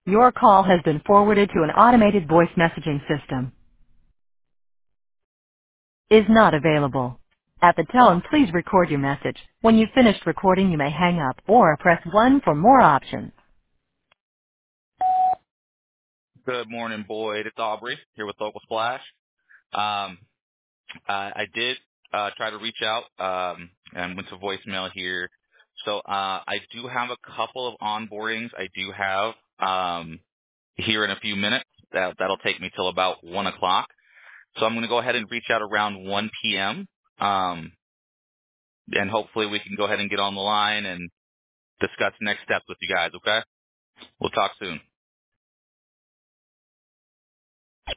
Your call has been forwarded to an automated voice messaging system. Is not available. At the tone, please record your message. When you've finished recording, you may hang up or press 1 for more options. Good morning, Boyd. It's Aubrey here with Local Splash. Um, I did try to reach out and went to voicemail here. So I do have a couple of onboardings I do have here in a few minutes. That'll take me till about 1 o'clock. So I'm going to go ahead and reach out around 1 p.m. And hopefully we can go ahead and get on the line and discuss next steps with you guys, okay? We'll talk soon.